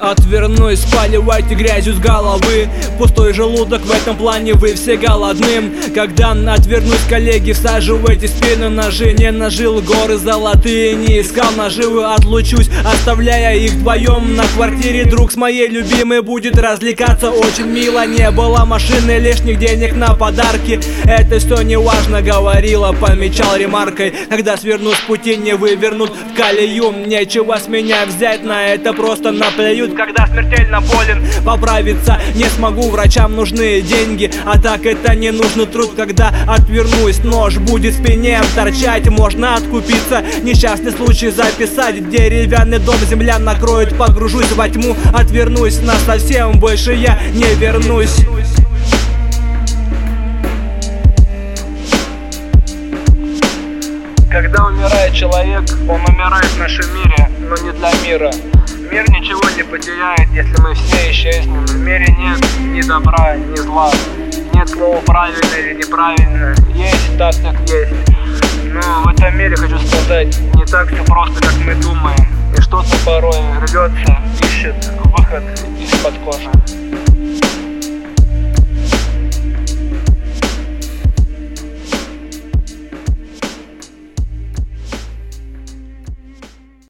отвернусь. Поливайте грязью с головы пустой желудок, в этом плане вы все голодны. Когда отвернусь, коллеги, всаживайте спину ножи. Не нажил горы золотые, не искал наживы. Отлучусь, оставляя их вдвоем на квартире. Друг с моей любимой будет развлекаться очень мило. Не было машины, лишних денег на подарки. Это все не важно, говорила, помечал ремаркой. Когда сверну с пути, не вывернут в колею. Нечего с меня взять, на это просто наплюют. Когда смертельно болен, поправиться не смогу, врачам нужны деньги, а так это не нужный труд. Когда отвернусь, нож будет в спине торчать, можно откупиться, несчастный случай записать. Деревянный дом земля накроет, погружусь во тьму, отвернусь насовсем, больше я не вернусь. Когда умирает человек, он умирает в нашем мире, но не для мира. Мир ничего не потеряет, если мы все исчезнем. В мире нет ни добра, ни зла. Нет слова правильно или неправильно. Есть так, как есть. Но в этом мире, хочу сказать, не так все просто, как мы думаем. И что-то порой рвется, ищет выход из-под кожи.